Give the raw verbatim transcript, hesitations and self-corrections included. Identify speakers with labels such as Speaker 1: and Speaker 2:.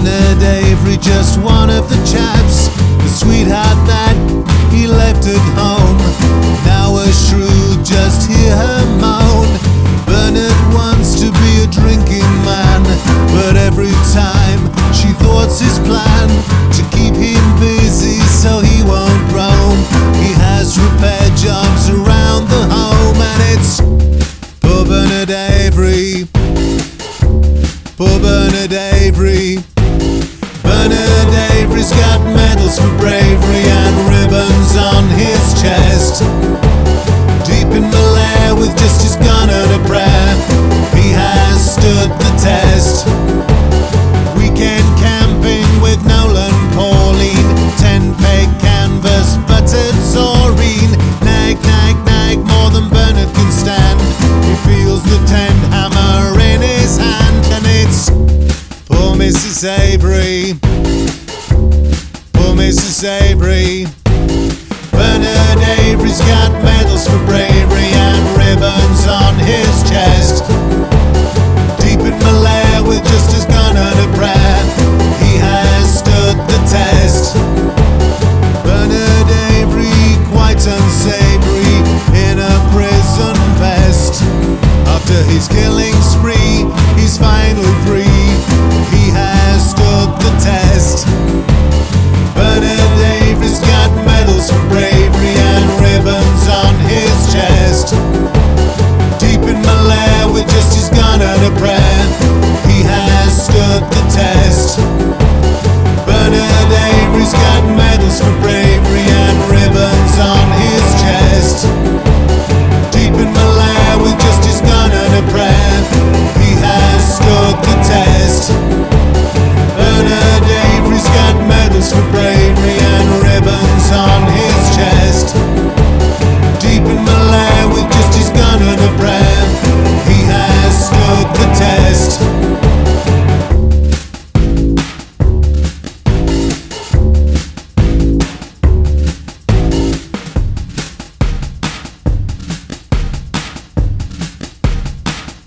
Speaker 1: Bernard Avery, just one of the chaps, the sweetheart that he left at home. Now a shrew, just hear her moan. Bernard wants to be a drinking man, but every time she thwarts his plan to keep him busy so he won't roam. He has repair jobs around the home, and it's poor Bernard Avery, poor Bernard Avery. Bernard Avery's got medals for bravery and ribbons on his chest. Deep in Malaya with just his gun and a prayer, he has stood the test. Weekend camping with Nolan Pauline, ten peg canvas, buttered saurine. Nag, nag, nag, more than Bernard can stand. He feels the ten hammer in his hand, and it's poor Missus Avery, poor Missus Avery. Bernard Avery's got medals for bravery and ribbons on his chest. Deep in Malaya with just his gun and a prayer, he has stood the test. Bernard Avery, quite unsavory in a prison vest. After his killing spree, he's finally free. He has stood the test. Bernard Avery's got medals for bravery and ribbons on his chest. Deep in Malaya with just his gun and a prayer, he has stood the test. Bernard Avery's got medals for bravery and ribbons on his chest. Deep in Malaya with just his gun and a prayer,